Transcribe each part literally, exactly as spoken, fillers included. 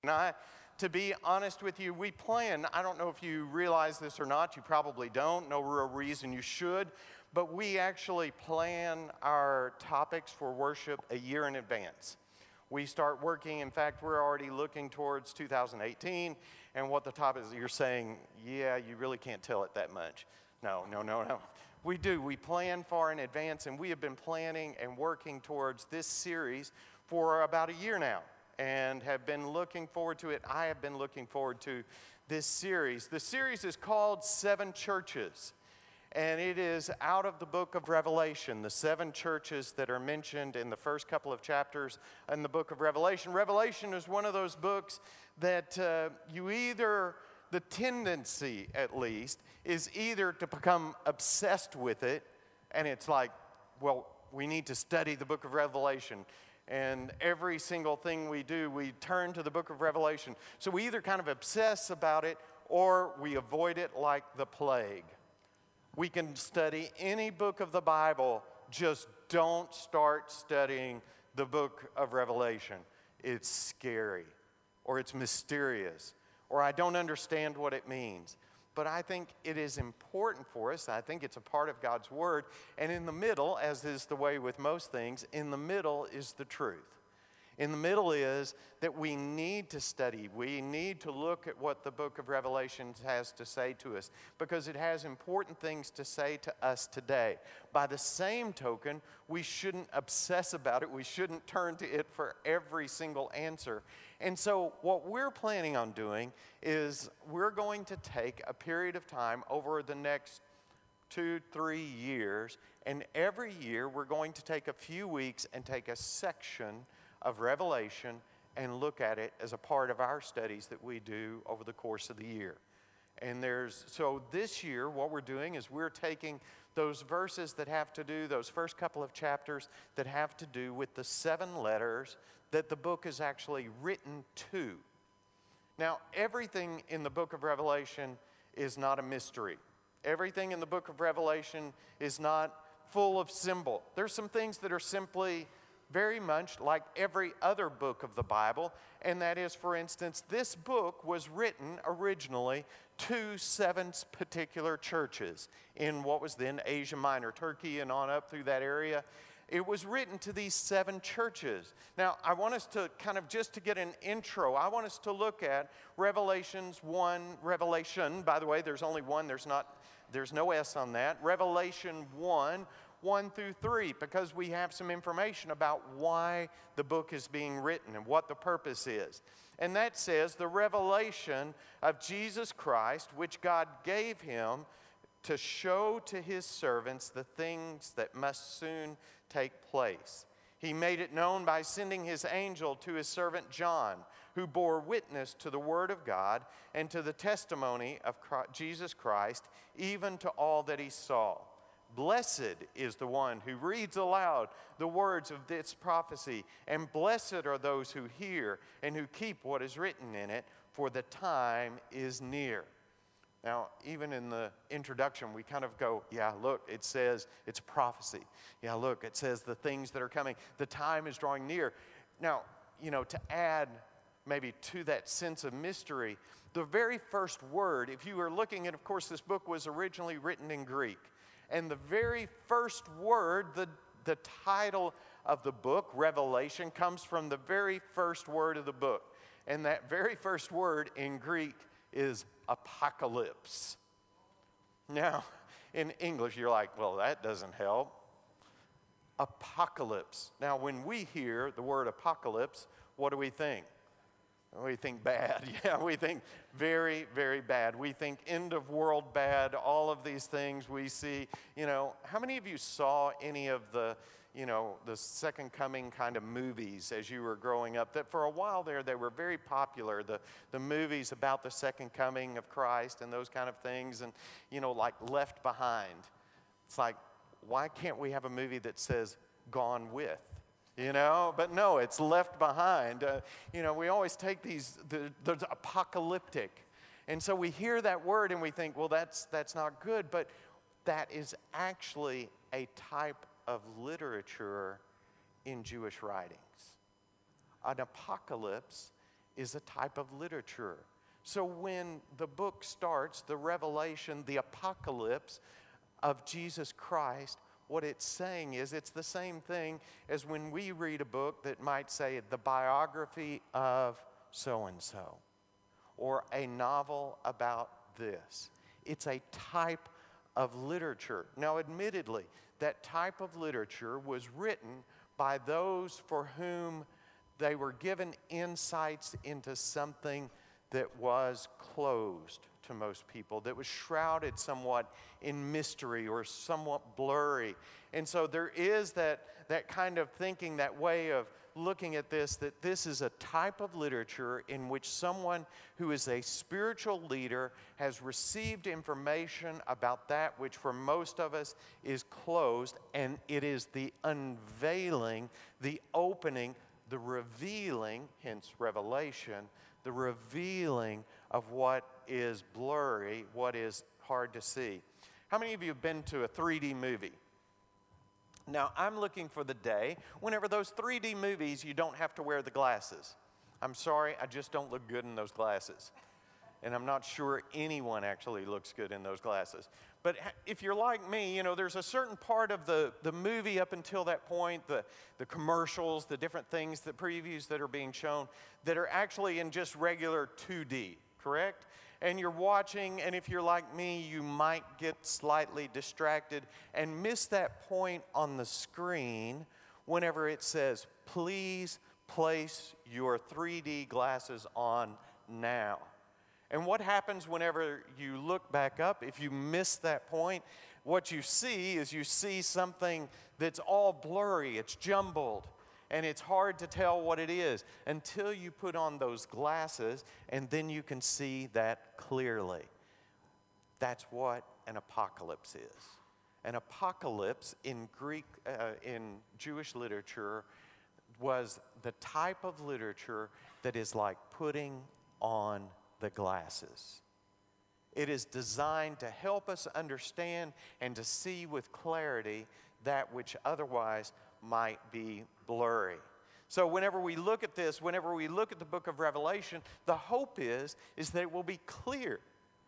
And I, to be honest with you, we plan, I don't know if you realize this or not, you probably don't, no real reason you should, but we actually plan our topics for worship a year in advance. We start working, in fact, we're already looking towards two thousand eighteen, and what the topic is, you're saying, yeah, you really can't tell it that much. No, no, no, no. We do, we plan far in advance, and we have been planning and working towards this series for about a year now, and have been looking forward to it. I have been looking forward to this series. The series is called Seven Churches. And it is out of the book of Revelation, the seven churches that are mentioned in the first couple of chapters in the book of Revelation. Revelation is one of those books that uh, you either, the tendency at least, is either to become obsessed with it, and it's like, well, we need to study the book of Revelation. And every single thing we do, we turn to the book of Revelation. So we either kind of obsess about it, or we avoid it like the plague. We can study any book of the Bible, just don't start studying the book of Revelation. It's scary, or it's mysterious, or I don't understand what it means. But I think it is important for us. I think it's a part of God's Word. And in the middle, as is the way with most things, in the middle is the truth. In the middle is that we need to study. We need to look at what the book of Revelation has to say to us, because it has important things to say to us today. By the same token, we shouldn't obsess about it. We shouldn't turn to it for every single answer. And so what we're planning on doing is we're going to take a period of time over the next two, three years, and every year we're going to take a few weeks and take a section of Revelation and look at it as a part of our studies that we do over the course of the year. And there's, so this year what we're doing is we're taking those verses that have to do, those first couple of chapters that have to do with the seven letters that the book is actually written to. Now, everything in the book of Revelation is not a mystery. Everything in the book of Revelation is not full of symbol. There's some things that are simply very much like every other book of the Bible, and that is, for instance, this book was written originally to seven particular churches in what was then Asia Minor, Turkey and on up through that area. It was written to these seven churches. Now, I want us to kind of, just to get an intro, I want us to look at Revelations one, Revelation, by the way, there's only one, there's not, there's no S on that, Revelation one, one through three, because we have some information about why the book is being written and what the purpose is. And that says, the revelation of Jesus Christ, which God gave him to show to his servants the things that must soon take place. He made it known by sending his angel to his servant John, who bore witness to the word of God and to the testimony of Jesus Christ, even to all that he saw. Blessed is the one who reads aloud the words of this prophecy, and blessed are those who hear and who keep what is written in it, for the time is near. Now, even in the introduction, we kind of go, yeah, look, it says it's a prophecy. Yeah, look, it says the things that are coming. The time is drawing near. Now, you know, to add maybe to that sense of mystery, the very first word, if you were looking at, of course, this book was originally written in Greek. And the very first word, the, the title of the book, Revelation, comes from the very first word of the book. And that very first word in Greek is apocalypse. Now, in English, you're like, well, that doesn't help. Apocalypse. Now, when we hear the word apocalypse, what do we think? We think bad. Yeah, we think very, very bad. We think end of world bad, all of these things we see. You know, how many of you saw any of the, you know, the Second Coming kind of movies as you were growing up? That for a while there, they were very popular, the, the movies about the Second Coming of Christ and those kind of things, and, you know, like Left Behind. It's like, why can't we have a movie that says Gone With? You know, but no, it's Left Behind. Uh, you know, we always take these, the, the apocalyptic. And so we hear that word and we think, well, that's, that's not good. But that is actually a type of literature in Jewish writings. An apocalypse is a type of literature. So when the book starts, the revelation, the apocalypse of Jesus Christ, what it's saying is it's the same thing as when we read a book that might say the biography of so-and-so or a novel about this. It's a type of literature. Now, admittedly, that type of literature was written by those for whom they were given insights into something that was closed to most people, that was shrouded somewhat in mystery or somewhat blurry. And so there is that, that kind of thinking, that way of looking at this, that this is a type of literature in which someone who is a spiritual leader has received information about that which for most of us is closed, and it is the unveiling, the opening, the revealing, hence revelation, the revealing of what is blurry, what is hard to see. How many of you have been to a three D movie? Now, I'm looking for the day whenever those three D movies, you don't have to wear the glasses. I'm sorry, I just don't look good in those glasses. And I'm not sure anyone actually looks good in those glasses. But if you're like me, you know, there's a certain part of the, the movie up until that point, the, the commercials, the different things, the previews that are being shown, that are actually in just regular two D, correct? And you're watching, and if you're like me, you might get slightly distracted and miss that point on the screen whenever it says, please place your three D glasses on now. And what happens whenever you look back up, if you miss that point, what you see is you see something that's all blurry, it's jumbled, and it's hard to tell what it is until you put on those glasses, and then you can see that clearly. That's what an apocalypse is. An apocalypse in Greek, uh, in Jewish literature, was the type of literature that is like putting on the glasses. It is designed to help us understand and to see with clarity that which otherwise might be blurry. So whenever we look at this, whenever we look at the book of Revelation, the hope is, is that it will be clear.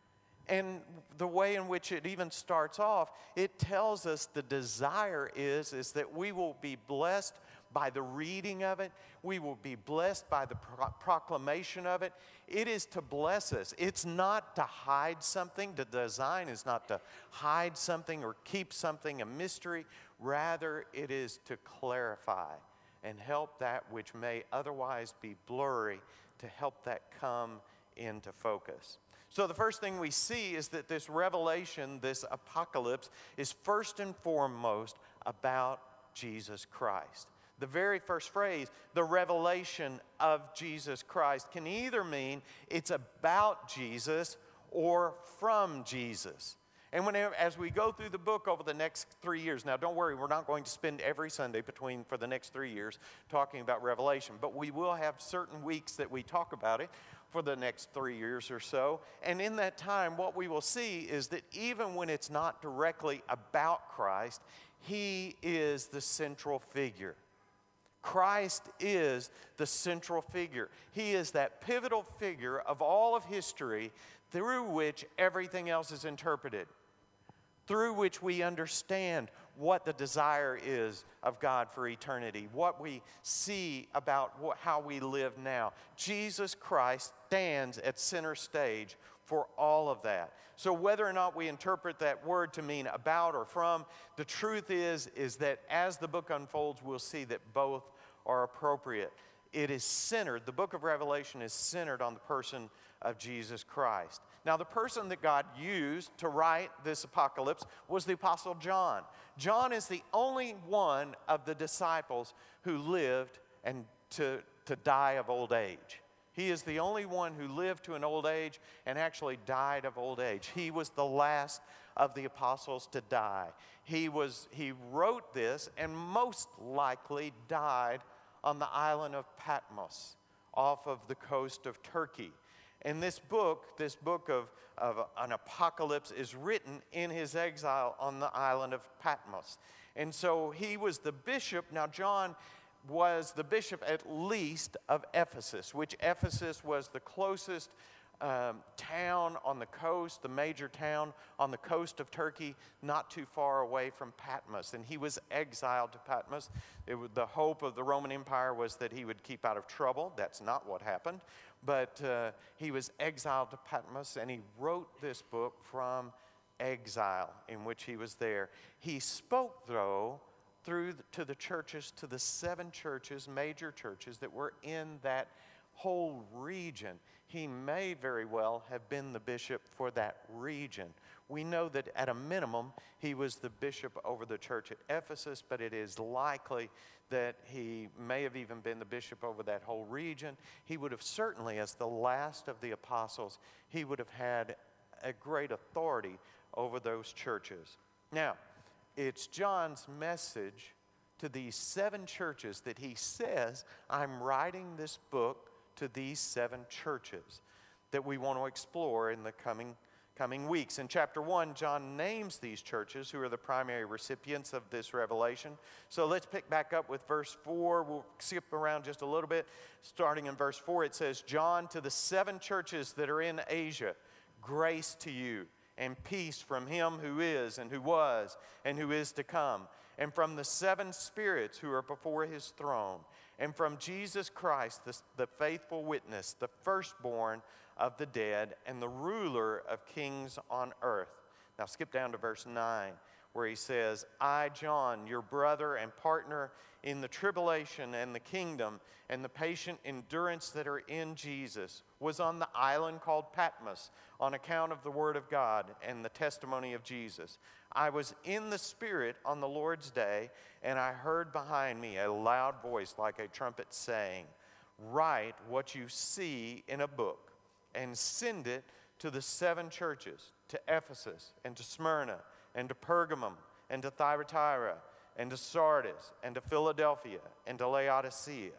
And the way in which it even starts off, it tells us the desire is, is that we will be blessed by the reading of it. We will be blessed by the pro- proclamation of it. It is to bless us. It's not to hide something. The design is not to hide something or keep something a mystery. Rather, it is to clarify and help that which may otherwise be blurry, to help that come into focus. So the first thing we see is that this revelation, this apocalypse, is first and foremost about Jesus Christ. The very first phrase, the revelation of Jesus Christ, can either mean it's about Jesus or from Jesus. And whenever, as we go through the book over the next three years, now don't worry, we're not going to spend every Sunday between for the next three years talking about Revelation, but we will have certain weeks that we talk about it for the next three years or so. And in that time, what we will see is that even when it's not directly about Christ, He is the central figure. Christ is the central figure. He is that pivotal figure of all of history through which everything else is interpreted, through which we understand what the desire is of God for eternity, what we see about what, how we live now. Jesus Christ stands at center stage for all of that. So whether or not we interpret that word to mean about or from, the truth is, is that as the book unfolds, we'll see that both are appropriate. It is centered, the book of Revelation is centered on the person of Jesus Christ. Now, the person that God used to write this apocalypse was the Apostle John. John is the only one of the disciples who lived and to, to die of old age. He is the only one who lived to an old age and actually died of old age. He was the last of the apostles to die. He was, he wrote this and most likely died on the island of Patmos off of the coast of Turkey. And this book, this book of, of an apocalypse is written in his exile on the island of Patmos. And so he was the bishop. Now John was the bishop at least of Ephesus, which Ephesus was the closest um, town on the coast, the major town on the coast of Turkey, not too far away from Patmos. And he was exiled to Patmos. It was, the hope of the Roman Empire was that he would keep out of trouble. That's not what happened. But uh, he was exiled to Patmos, and he wrote this book from exile in which he was there. He spoke, though, through the, to the churches, to the seven churches, major churches that were in that whole region. He may very well have been the bishop for that region. We know that at a minimum, he was the bishop over the church at Ephesus, but it is likely that he may have even been the bishop over that whole region. He would have certainly, as the last of the apostles, he would have had a great authority over those churches. Now, it's John's message to these seven churches that he says, I'm writing this book to these seven churches, that we want to explore in the coming, coming weeks. In chapter one, John names these churches who are the primary recipients of this revelation. So let's pick back up with verse four. We'll skip around just a little bit. Starting in verse four, it says, John, to the seven churches that are in Asia, grace to you and peace from him who is and who was and who is to come, and from the seven spirits who are before his throne, and from Jesus Christ, the, the faithful witness, the firstborn of the dead, and the ruler of kings on earth. Now skip down to verse nine, where he says, I, John, your brother and partner in the tribulation and the kingdom and the patient endurance that are in Jesus, was on the island called Patmos on account of the word of God and the testimony of Jesus. I was in the Spirit on the Lord's day, and I heard behind me a loud voice like a trumpet saying, write what you see in a book and send it to the seven churches, to Ephesus and to Smyrna and to Pergamum and to Thyatira and to Sardis and to Philadelphia and to Laodicea.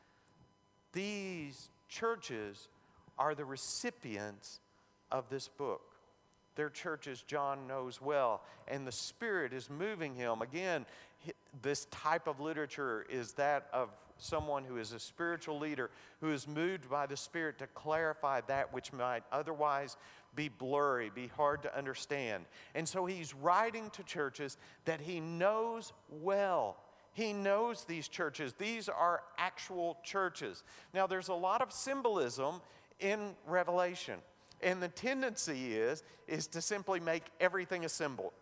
These churches are the recipients of this book. They're churches John knows well, and the Spirit is moving him. Again, this type of literature is that of someone who is a spiritual leader who is moved by the Spirit to clarify that which might otherwise be blurry, be hard to understand. And so he's writing to churches that he knows well. He knows these churches. These are actual churches. Now, there's a lot of symbolism in Revelation. And the tendency is, is to simply make everything a symbol.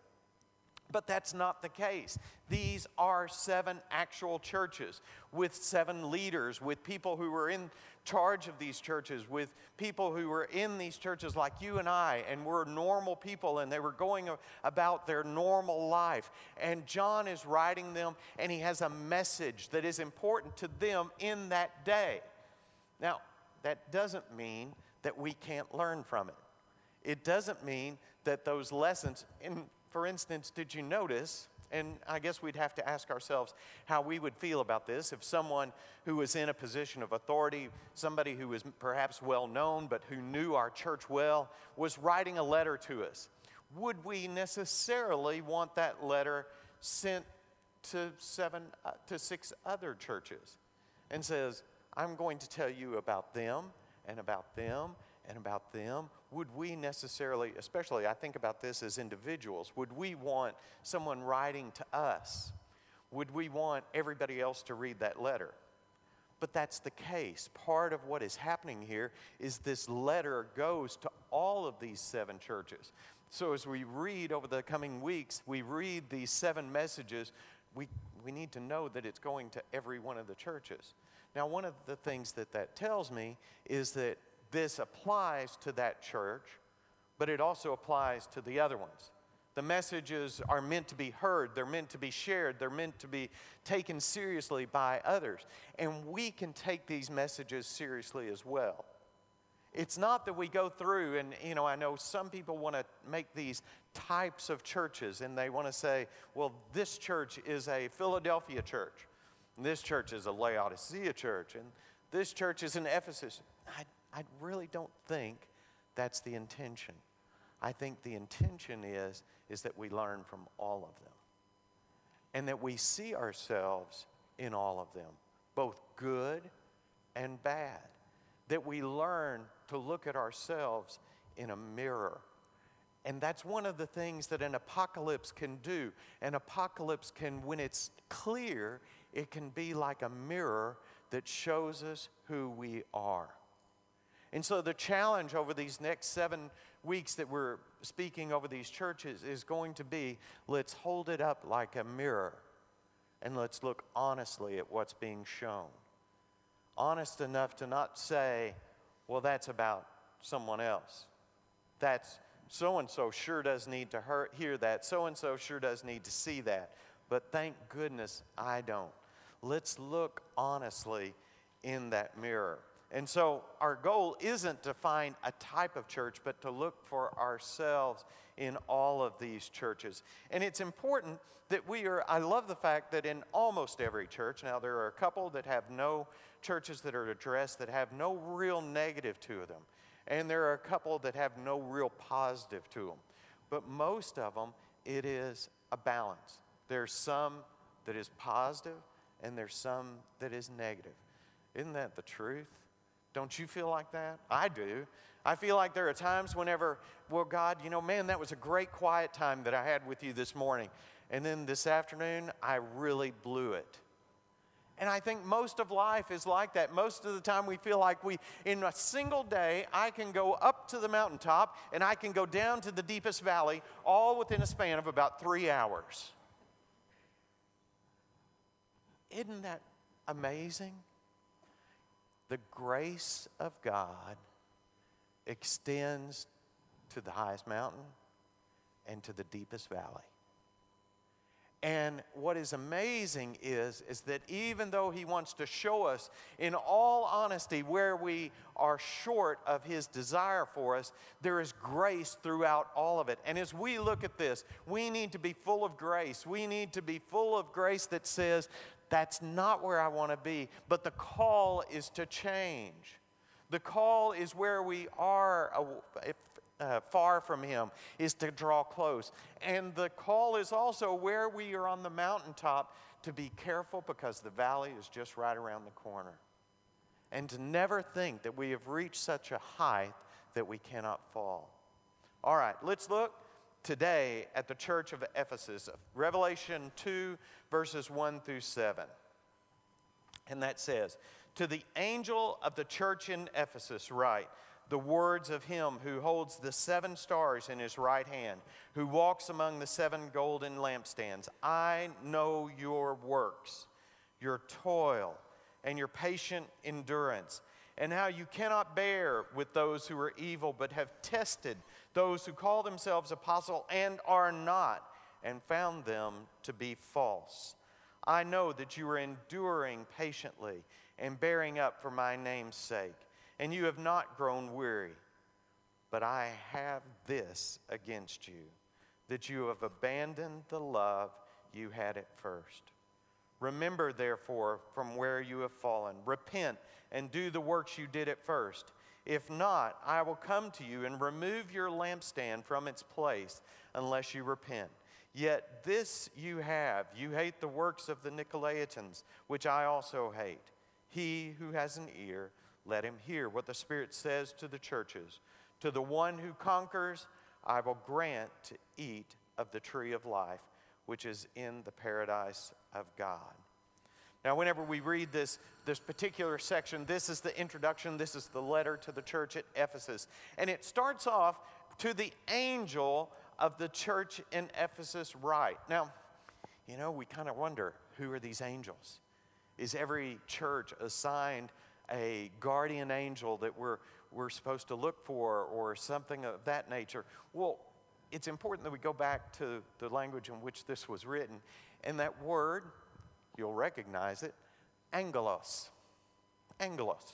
But that's not the case. These are seven actual churches with seven leaders, with people who were in charge of these churches, with people who were in these churches like you and I, and were normal people, and they were going about their normal life. And John is writing them, and he has a message that is important to them in that day. Now, that doesn't mean that we can't learn from it. It doesn't mean that those lessons, in, for instance, did you notice, and I guess we'd have to ask ourselves how we would feel about this if someone who was in a position of authority, somebody who was perhaps well known but who knew our church well, was writing a letter to us. Would we necessarily want that letter sent to seven, uh, to six other churches and says, I'm going to tell you about them, and about them, and about them? Would we necessarily, especially I think about this as individuals, would we want someone writing to us? Would we want everybody else to read that letter? But that's the case. Part of what is happening here is this letter goes to all of these seven churches. So as we read over the coming weeks, we read these seven messages, we, we need to know that it's going to every one of the churches. Now, one of the things that that tells me is that this applies to that church, but it also applies to the other ones. The messages are meant to be heard, they're meant to be shared, they're meant to be taken seriously by others. And we can take these messages seriously as well. It's not that we go through, and you know, I know some people want to make these types of churches, and they want to say, well, this church is a Philadelphia church. This church is a Laodicea church, and this church is an Ephesus. I, I really don't think that's the intention. I think the intention is, is that we learn from all of them, and that we see ourselves in all of them. both good and bad. That we learn to look at ourselves in a mirror. And that's one of the things that an apocalypse can do. An apocalypse can, when it's clear, it can be like a mirror that shows us who we are. And so the challenge over these next seven weeks that we're speaking over these churches is going to be, let's hold it up like a mirror and let's look honestly at what's being shown. Honest enough to not say, well, that's about someone else. That's so-and-so sure does need to hear, hear that. So-and-so sure does need to see that. But thank goodness I don't. Let's look honestly in that mirror. And so our goal isn't to find a type of church, but to look for ourselves in all of these churches. And it's important that we are, I love the fact that in almost every church, now there are a couple that have no churches that are addressed that have no real negative to them. And there are a couple that have no real positive to them. But most of them, it is a balance. There's some that is positive, and there's some that is negative. Isn't that the truth? Don't you feel like that? I do. I feel like there are times whenever, well, God, you know, man, that was a great quiet time that I had with you this morning. And then this afternoon, I really blew it. And I think most of life is like that. Most of the time we feel like we, in a single day, I can go up to the mountaintop and I can go down to the deepest valley, all within a span of about three hours. Isn't that amazing? The grace of God extends to the highest mountain and to the deepest valley. And what is amazing is, is that even though He wants to show us in all honesty where we are short of His desire for us, there is grace throughout all of it. And as we look at this, we need to be full of grace. We need to be full of grace that says, that's not where I want to be. But the call is to change. The call is where we are uh, uh, far from Him, is to draw close. And the call is also where we are on the mountaintop to be careful because the valley is just right around the corner. And to never think that we have reached such a height that we cannot fall. All right, let's look today at the church of Ephesus, Revelation two, verses one through seven. And that says, to the angel of the church in Ephesus write, the words of Him who holds the seven stars in His right hand, who walks among the seven golden lampstands. I know your works, your toil, and your patient endurance, and how you cannot bear with those who are evil, but have tested those who call themselves apostle and are not, and found them to be false. I know that you are enduring patiently and bearing up for my name's sake, and you have not grown weary. But I have this against you, that you have abandoned the love you had at first. Remember, therefore, from where you have fallen. Repent and do the works you did at first. If not, I will come to you and remove your lampstand from its place unless you repent. Yet this you have, you hate the works of the Nicolaitans, which I also hate. He who has an ear, let him hear what the Spirit says to the churches. To the one who conquers, I will grant to eat of the tree of life, which is in the paradise of God. Now, whenever we read this, this particular section, this is the introduction, this is the letter to the church at Ephesus. And it starts off, to the angel of the church in Ephesus write. Now, you know, we kind of wonder, who are these angels? Is every church assigned a guardian angel that we're, we're supposed to look for, or something of that nature? Well, it's important that we go back to the language in which this was written. And that word, you'll recognize it, angelos. Angelos.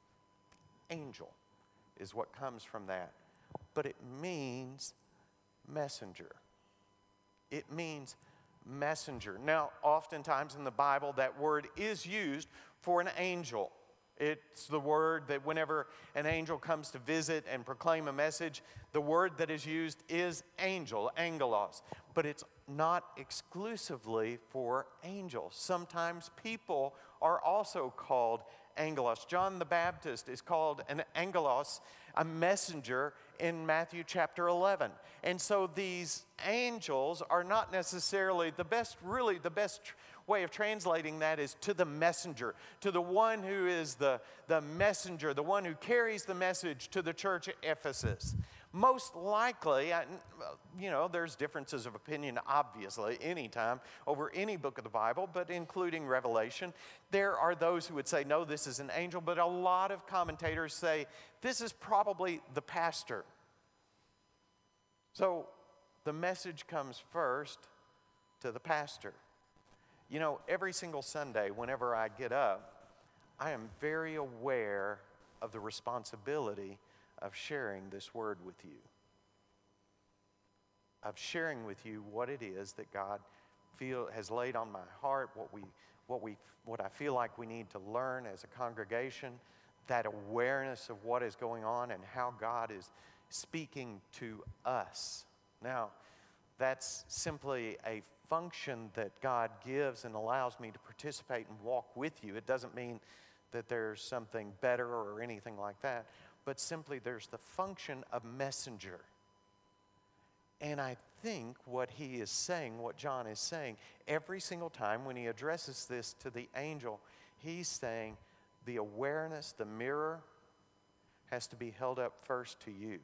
Angel is what comes from that. But it means messenger. It means messenger. Now, oftentimes in the Bible, that word is used for an angel. It's the word that whenever an angel comes to visit and proclaim a message, the word that is used is angel, angelos. But it's not exclusively for angels. Sometimes people are also called angelos. John the Baptist is called an angelos, a messenger, in Matthew chapter eleven. And so these angels are not necessarily the best, really the best tr- way of translating that is to the messenger, to the one who is the, the messenger, the one who carries the message to the church at Ephesus. Most likely, I, you know, there's differences of opinion, obviously, anytime over any book of the Bible, but including Revelation. There are those who would say, no, this is an angel, but a lot of commentators say this is probably the pastor. So the message comes first to the pastor. You know, every single Sunday, whenever I get up, I am very aware of the responsibility of sharing this word with you, of sharing with you what it is that God feel has laid on my heart, what we, what we, what I feel like we need to learn as a congregation, that awareness of what is going on and how God is speaking to us. Now, that's simply a function that God gives and allows me to participate and walk with you. It doesn't mean that there's something better or anything like that, but simply there's the function of messenger. And I think what he is saying, what John is saying, every single time when he addresses this to the angel, he's saying the awareness, the mirror, has to be held up first to you.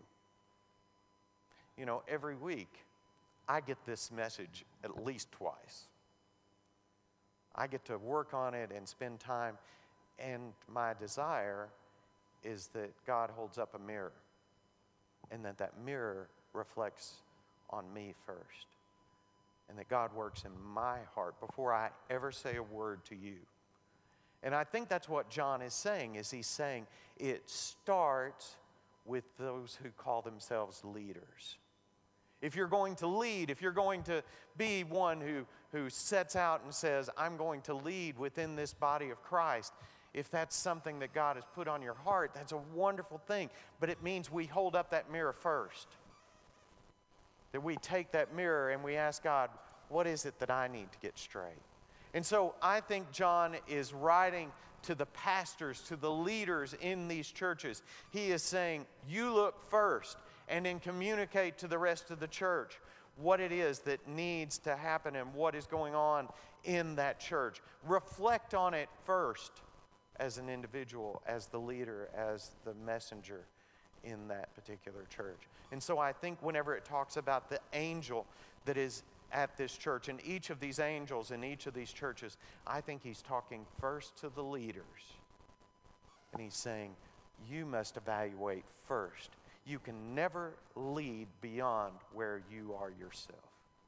You know, every week, I get this message at least twice. I get to work on it and spend time, and my desire is that God holds up a mirror, and that that mirror reflects on me first, and that God works in my heart before I ever say a word to you. And I think that's what John is saying, is he's saying it starts with those who call themselves leaders. If you're going to lead, if you're going to be one who, who sets out and says, I'm going to lead within this body of Christ, if that's something that God has put on your heart, that's a wonderful thing. But it means we hold up that mirror first. That we take that mirror and we ask God, what is it that I need to get straight? And so I think John is writing to the pastors, to the leaders in these churches. He is saying, you look first and then communicate to the rest of the church what it is that needs to happen and what is going on in that church. Reflect on it first as an individual, as the leader, as the messenger in that particular church. And so I think whenever it talks about the angel that is at this church, and each of these angels in each of these churches, I think he's talking first to the leaders. And he's saying, you must evaluate first. You can never lead beyond where you are yourself.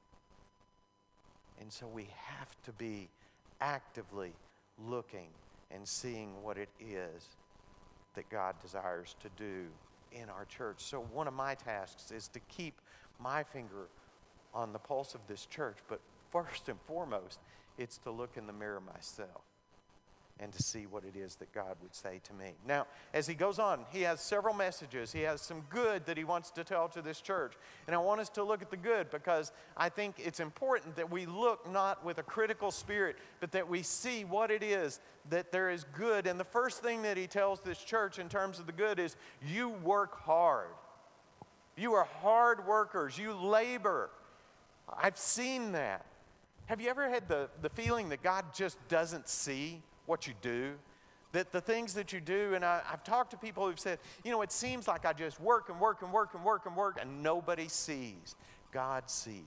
And so we have to be actively looking and seeing what it is that God desires to do in our church. So one of my tasks is to keep my finger on the pulse of this church, but first and foremost, it's to look in the mirror myself and to see what it is that God would say to me. Now, as he goes on, he has several messages. He has some good that he wants to tell to this church. And I want us to look at the good, because I think it's important that we look not with a critical spirit, but that we see what it is that there is good. And the first thing that he tells this church in terms of the good is, you work hard. You are hard workers. You labor. I've seen that. Have you ever had the, the feeling that God just doesn't see what you do? That the things that you do, and I, I've talked to people who've said, you know, it seems like I just work and work and work and work and work, and nobody sees. God sees.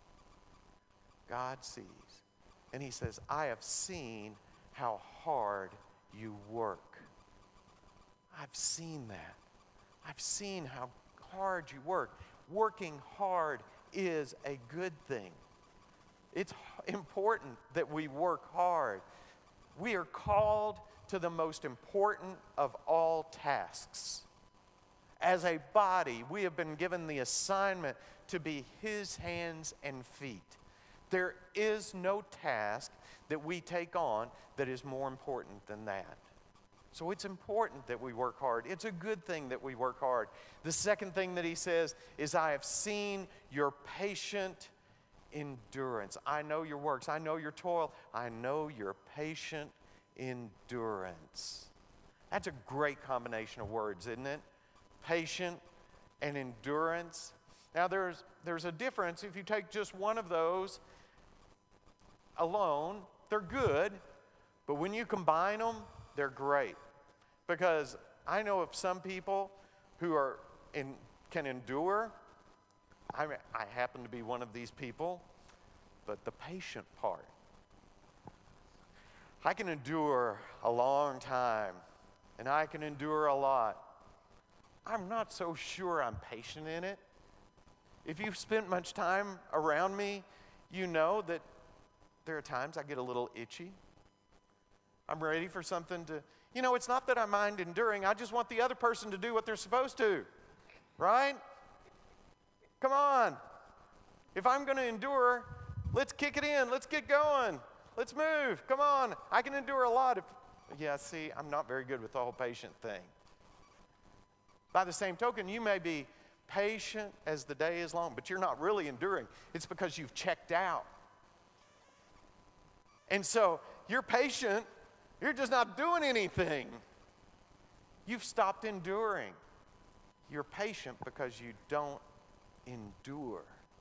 God sees. And he says, I have seen how hard you work. I've seen that. I've seen how hard you work. Working hard is a good thing. It's important that we work hard. We are called to the most important of all tasks. As a body, we have been given the assignment to be his hands and feet. There is no task that we take on that is more important than that. So it's important that we work hard. It's a good thing that we work hard. The second thing that he says is, I have seen your patient endurance. I know your works. I know your toil. I know your patient endurance. That's a great combination of words, isn't it? Patient and endurance. Now, there's, there's a difference. If you take just one of those alone, they're good, but when you combine them, they're great. Because I know of some people who are in, can endure. I, I happen to be one of these people, but the patient part. I can endure a long time, and I can endure a lot. I'm not so sure I'm patient in it. If you've spent much time around me, you know that there are times I get a little itchy. I'm ready for something to, you know, it's not that I mind enduring. I just want the other person to do what they're supposed to, right? Come on. If I'm going to endure, let's kick it in. Let's get going. Let's move. Come on. I can endure a lot. If, yeah, see, I'm not very good with the whole patient thing. By the same token, you may be patient as the day is long, but you're not really enduring. It's because you've checked out. And so you're patient, you're just not doing anything. You've stopped enduring. You're patient because you don't endure.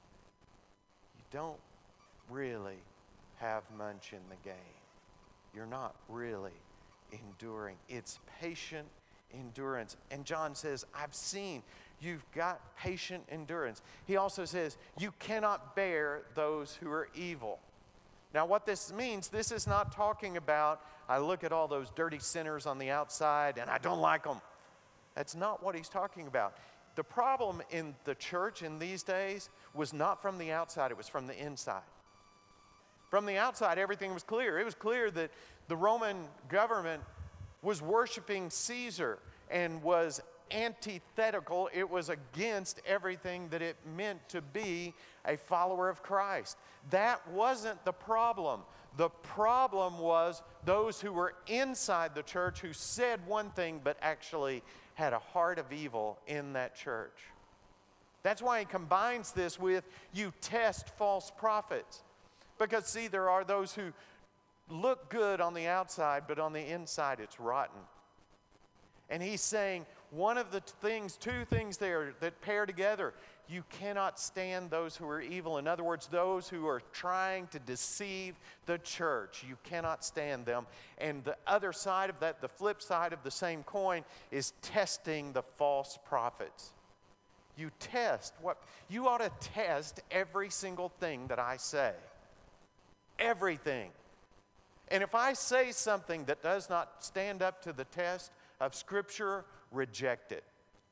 You don't really have much in the game. You're not really enduring. It's patient endurance. And John says, I've seen you've got patient endurance. He also says, you cannot bear those who are evil. Now, what this means, this is not talking about, I look at all those dirty sinners on the outside and I don't like them. That's not what he's talking about. The problem in the church in these days was not from the outside, it was from the inside. From the outside, everything was clear. It was clear that the Roman government was worshiping Caesar and was antithetical. It was against everything that it meant to be a follower of Christ. That wasn't the problem. The problem was those who were inside the church who said one thing but actually had a heart of evil in that church. That's why he combines this with you test false prophets. Because see, there are those who look good on the outside, but on the inside it's rotten. And he's saying one of the things, two things there that pair together, you cannot stand those who are evil. In other words, those who are trying to deceive the church. You cannot stand them. And the other side of that, the flip side of the same coin, is testing the false prophets. You test what you ought to test every single thing that I say. Everything. And if I say something that does not stand up to the test of Scripture, reject it.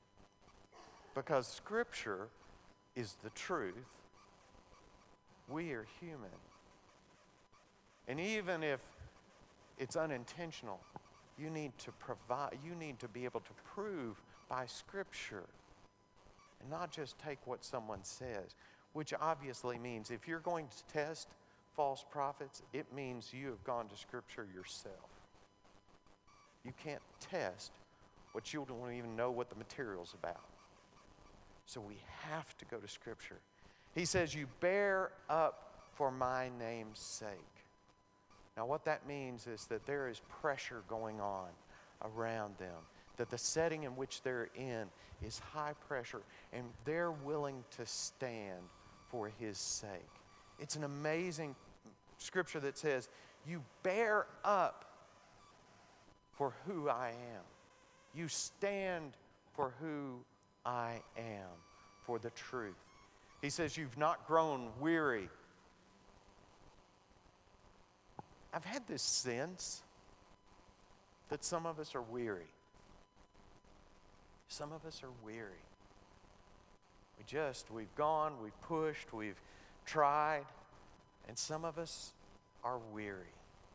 Because Scripture is the truth. We are human. And even if it's unintentional, you need to provide, you need to be able to prove by Scripture and not just take what someone says, which obviously means if you're going to test false prophets, it means you have gone to Scripture yourself. You can't test what you don't even know what the material's about. So we have to go to Scripture. He says, you bear up for my name's sake. Now what that means is that there is pressure going on around them, that the setting in which they're in is high pressure, and they're willing to stand for his sake. It's an amazing scripture that says, you bear up for who I am. You stand for who I am, for the truth. He says, you've not grown weary. I've had this sense that some of us are weary. Some of us are weary. We just, we've gone, we've pushed, we've tried, and some of us are weary.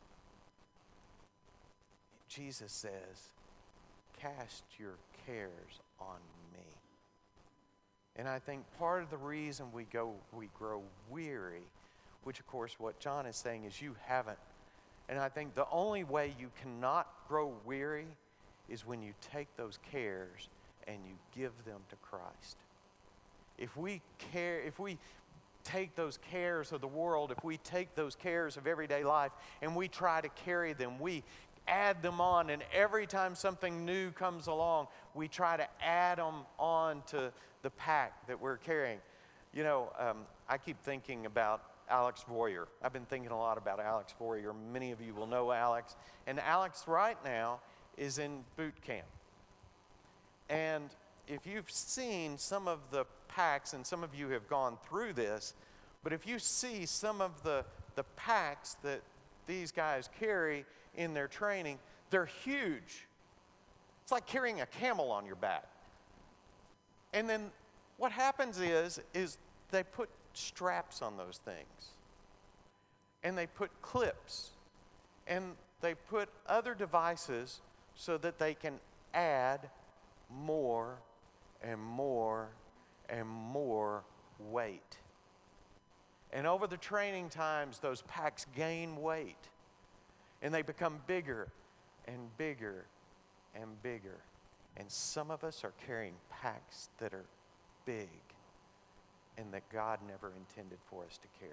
Jesus says, cast your cares on me. And I think part of the reason we go, we grow weary, which of course what John is saying is you haven't. And I think the only way you cannot grow weary is when you take those cares and you give them to Christ. If we care, if we take those cares of the world, if we take those cares of everyday life and we try to carry them, we add them on. And every time something new comes along, we try to add them on to the pack that we're carrying. You know, um, I keep thinking about Alex Voyer. I've been thinking a lot about Alex Voyer. Many of you will know Alex. And Alex right now is in boot camp. And if you've seen some of the packs, and some of you have gone through this, but if you see some of the, the packs that these guys carry in their training, they're huge. It's like carrying a camel on your back. And then what happens is, is they put straps on those things. And they put clips. And they put other devices so that they can add more and more and more weight. And over the training times, those packs gain weight. And they become bigger and bigger and bigger. And some of us are carrying packs that are big and that God never intended for us to carry.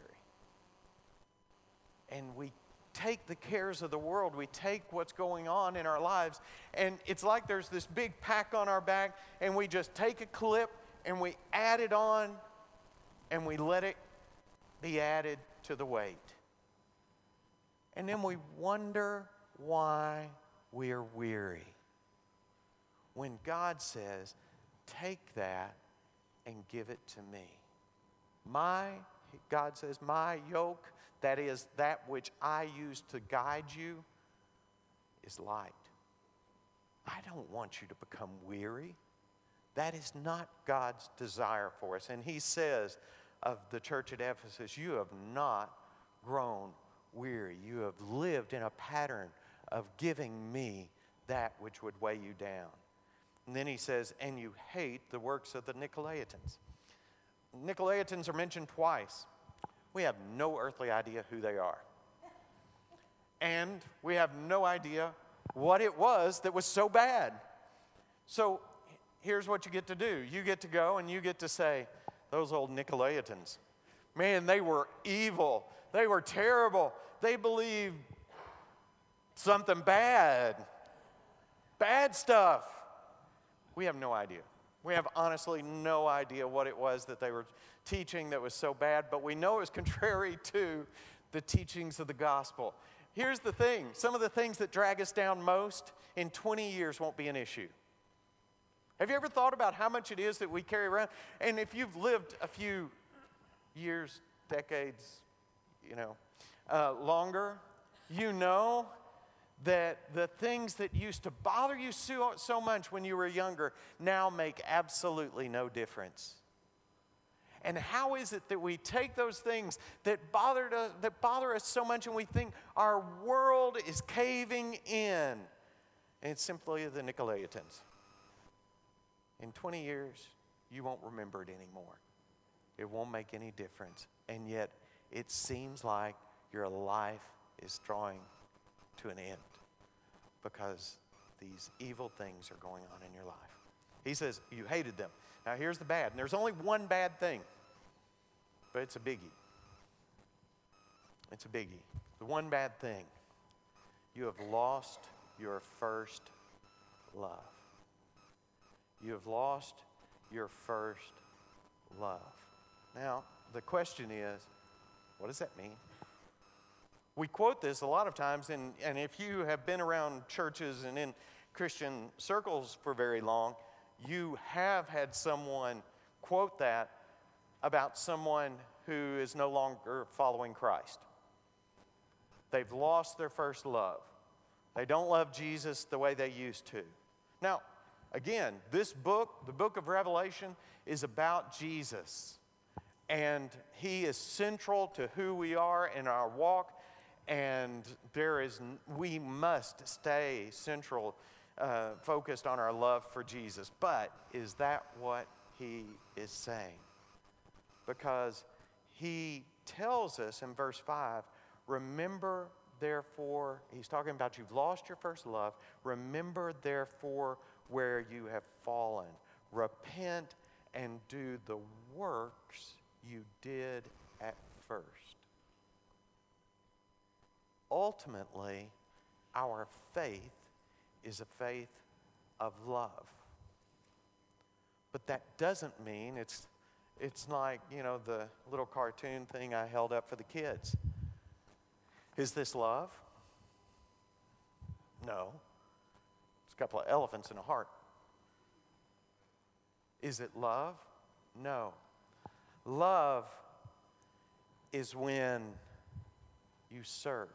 And we take the cares of the world, we take what's going on in our lives, and it's like there's this big pack on our back, and we just take a clip and we add it on and we let it be added to the weight. And then we wonder why we're weary. When God says, take that and give it to me. My, God says, my yoke, that is that which I use to guide you, is light. I don't want you to become weary. That is not God's desire for us. And he says of the church at Ephesus, you have not grown weary. You have lived in a pattern of giving me that which would weigh you down. And then he says, and you hate the works of the Nicolaitans. Nicolaitans are mentioned twice. We have no earthly idea who they are. And we have no idea what it was that was so bad. So here's what you get to do. You get to go and you get to say, those old Nicolaitans, man, they were evil. They were terrible. They believed something bad. Bad stuff. We have no idea. We have honestly no idea what it was that they were teaching that was so bad, but we know it was contrary to the teachings of the gospel. Here's the thing. Some of the things that drag us down most in twenty years won't be an issue. Have you ever thought about how much it is that we carry around? And if you've lived a few years, decades, you know, uh, longer, you know that the things that used to bother you so, so much when you were younger now make absolutely no difference. And how is it that we take those things that bothered us, that bother us so much, and we think our world is caving in? And it's simply the Nicolaitans. In twenty years, you won't remember it anymore. It won't make any difference. And yet, it seems like your life is drawing to an end because these evil things are going on in your life. He says, you hated them. Now here's the bad. And there's only one bad thing, but it's a biggie. It's a biggie. The one bad thing, you have lost your first love. You have lost your first love. Now, the question is, what does that mean? We quote this a lot of times, and, and if you have been around churches and in Christian circles for very long, you have had someone quote that about someone who is no longer following Christ. They've lost their first love. They don't love Jesus the way they used to. Now, again, this book, the book of Revelation, is about Jesus. And he is central to who we are in our walk. And there is, we must stay central, uh, focused on our love for Jesus. But is that what he is saying? Because he tells us in verse five, remember therefore, he's talking about you've lost your first love. Remember therefore where you have fallen. Repent and do the works you did at first. Ultimately, our faith is a faith of love. But that doesn't mean it's, it's like, you know, the little cartoon thing I held up for the kids. Is this love? No. It's a couple of elephants in a heart. Is it love? No. Love is when you serve.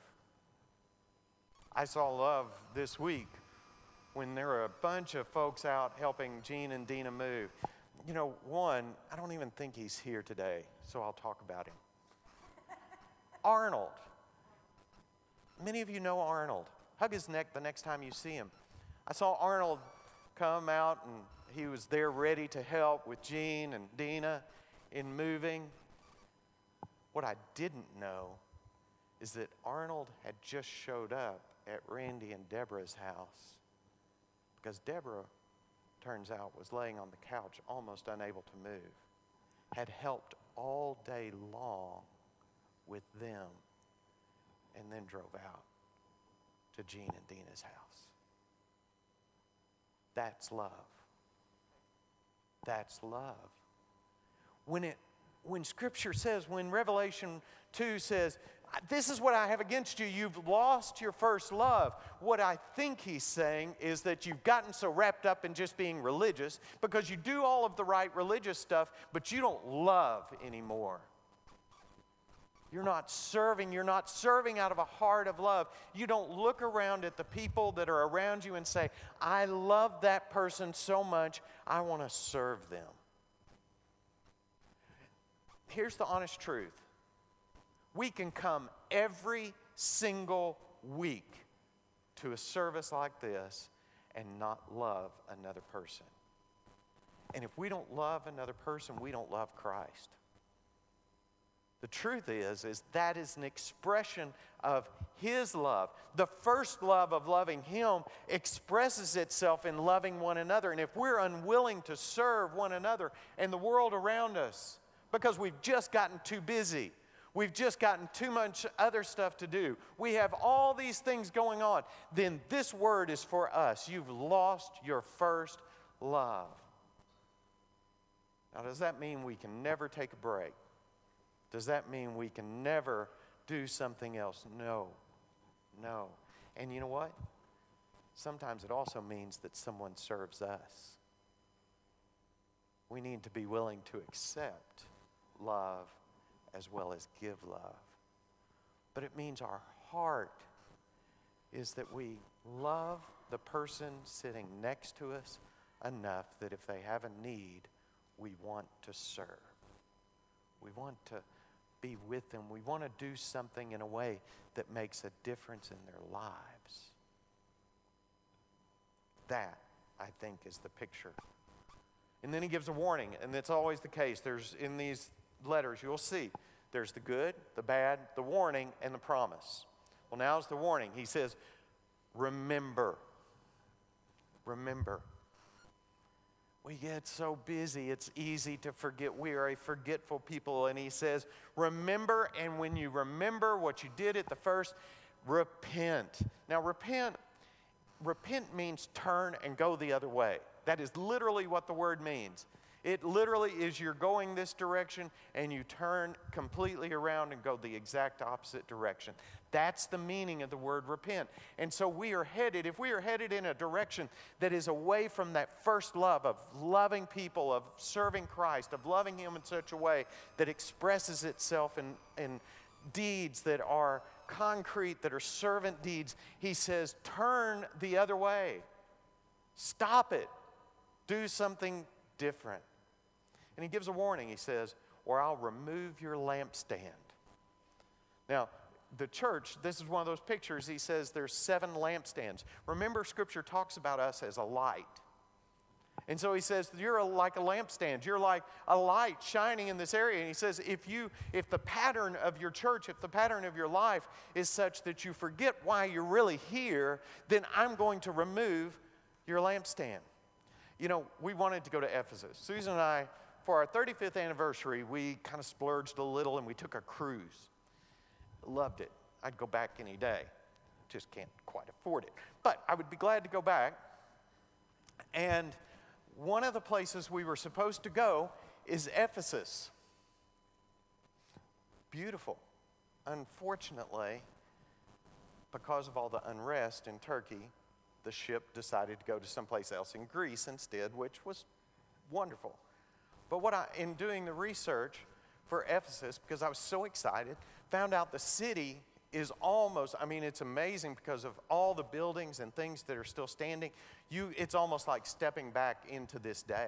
I saw love this week when there were a bunch of folks out helping Gene and Dina move. You know, one, I don't even think he's here today, so I'll talk about him. Arnold. Many of you know Arnold. Hug his neck the next time you see him. I saw Arnold come out, and he was there ready to help with Gene and Dina in moving. What I didn't know is that Arnold had just showed up at Randy and Deborah's house because Deborah, turns out, was laying on the couch almost unable to move, had helped all day long with them, and then drove out to Gene and Dina's house. That's love. That's love. When it, when Scripture says, when Revelation two says, this is what I have against you, you've lost your first love. What I think he's saying is that you've gotten so wrapped up in just being religious because you do all of the right religious stuff, but you don't love anymore. You're not serving. You're not serving out of a heart of love. You don't look around at the people that are around you and say, I love that person so much, I want to serve them. Here's the honest truth. We can come every single week to a service like this and not love another person. And if we don't love another person, we don't love Christ. The truth is, is that is an expression of His love. The first love of loving Him expresses itself in loving one another. And if we're unwilling to serve one another and the world around us because we've just gotten too busy, we've just gotten too much other stuff to do, we have all these things going on, then this word is for us. You've lost your first love. Now, does that mean we can never take a break? Does that mean we can never do something else? No. No. And you know what? Sometimes it also means that someone serves us. We need to be willing to accept love as well as give love. But it means our heart is that we love the person sitting next to us enough that if they have a need, we want to serve. We want to be with them. We want to do something in a way that makes a difference in their lives. That, I think, is the picture. And then he gives a warning, and it's always the case. There's, in these letters, you'll see, there's the good, the bad, the warning, and the promise. Well, now's the warning. He says, remember. Remember. We get so busy, it's easy to forget. We are a forgetful people. And he says, remember, and when you remember what you did at the first, repent. Now, repent, repent means turn and go the other way. That is literally what the word means. It literally is you're going this direction and you turn completely around and go the exact opposite direction. That's the meaning of the word repent. And so we are headed, if we are headed in a direction that is away from that first love of loving people, of serving Christ, of loving Him in such a way that expresses itself in, in deeds that are concrete, that are servant deeds, he says, turn the other way. Stop it. Do something different. And he gives a warning. He says, or I'll remove your lampstand. Now, the church, this is one of those pictures. He says there's seven lampstands. Remember, Scripture talks about us as a light. And so he says, you're a, like a lampstand. You're like a light shining in this area. And he says, if you, if the pattern of your church, if the pattern of your life is such that you forget why you're really here, then I'm going to remove your lampstand. You know, we wanted to go to Ephesus. Susan and I, for our thirty-fifth anniversary, we kind of splurged a little and we took a cruise. Loved it. I'd go back any day. Just can't quite afford it. But I would be glad to go back. And one of the places we were supposed to go is Ephesus. Beautiful. Unfortunately, because of all the unrest in Turkey, the ship decided to go to someplace else in Greece instead, which was wonderful. But what I, in doing the research for Ephesus, because I was so excited, found out the city is almost, I mean, it's amazing because of all the buildings and things that are still standing. You, it's almost like stepping back into this day.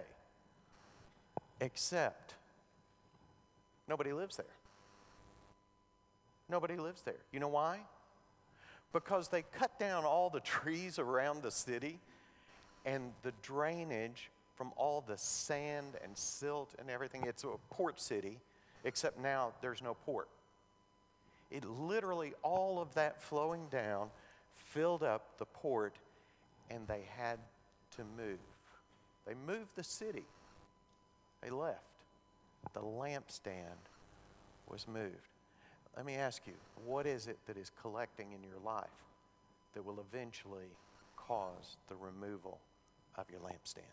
Except, nobody lives there. Nobody lives there. You know why? Because they cut down all the trees around the city, and the drainage from all the sand and silt and everything. It's a port city, except now there's no port. It literally, all of that flowing down filled up the port, and they had to move. They moved the city. They left. The lampstand was moved. Let me ask you, what is it that is collecting in your life that will eventually cause the removal of your lampstand?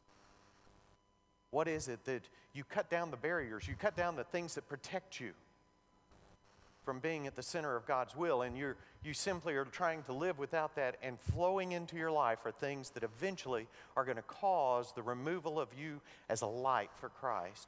What is it that you cut down the barriers, you cut down the things that protect you from being at the center of God's will, and you're, you simply are trying to live without that, and flowing into your life are things that eventually are going to cause the removal of you as a light for Christ.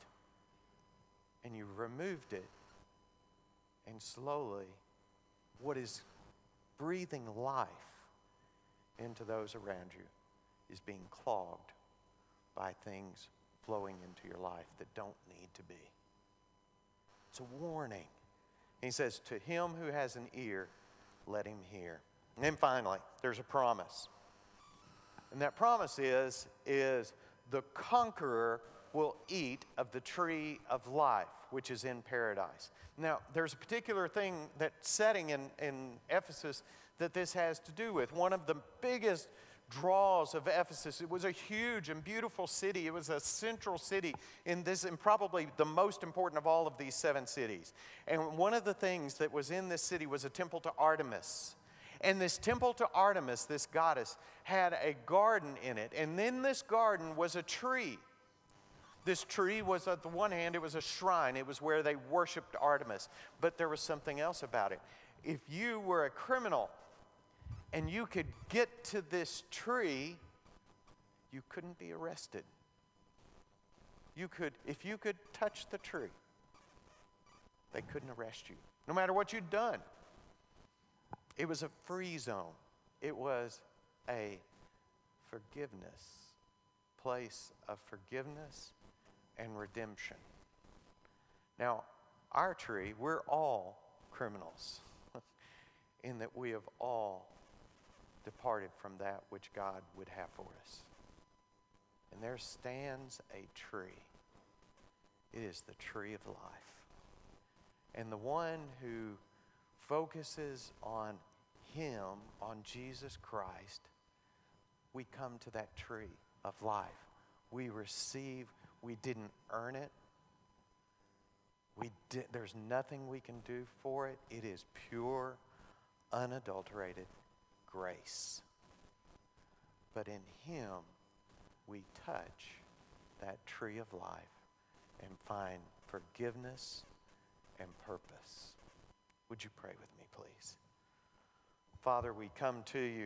And you removed it, and slowly what is breathing life into those around you is being clogged by things flowing into your life that don't need to be. It's a warning. He says, to him who has an ear, let him hear. And then finally, there's a promise. And that promise is, is the conqueror will eat of the tree of life, which is in paradise. Now, there's a particular thing, that setting in, in Ephesus that this has to do with. One of the biggest draws of Ephesus, it was a huge and beautiful city. It was a central city in this, and probably the most important of all of these seven cities. And one of the things that was in this city was a temple to Artemis. And this temple to Artemis, this goddess, had a garden in it. And in this garden was a tree. This tree was, at the one hand, it was a shrine. It was where they worshiped Artemis. But there was something else about it. If you were a criminal and you could get to this tree, you couldn't be arrested. You could, if you could touch the tree, they couldn't arrest you, no matter what you'd done. It was a free zone. It was a forgiveness, place of forgiveness and redemption. Now, our tree, we're all criminals in that we have all departed from that which God would have for us. And there stands a tree. It is the tree of life. And the one who focuses on Him, on Jesus Christ, we come to that tree of life. We receive, we didn't earn it. We did, there's nothing we can do for it. It is pure, unadulterated grace. But in Him, we touch that tree of life and find forgiveness and purpose. Would you pray with me, please? Father, we come to you.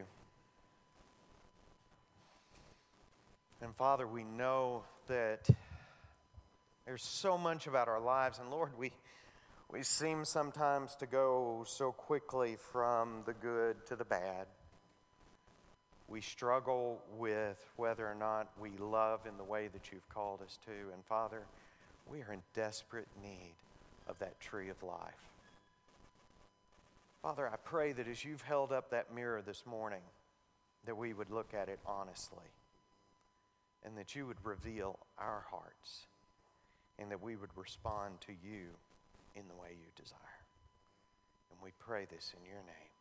And Father, we know that there's so much about our lives. And Lord, we, we seem sometimes to go so quickly from the good to the bad. We struggle with whether or not we love in the way that you've called us to. And Father, we are in desperate need of that tree of life. Father, I pray that as you've held up that mirror this morning, that we would look at it honestly, and that you would reveal our hearts, and that we would respond to you in the way you desire. And we pray this in your name.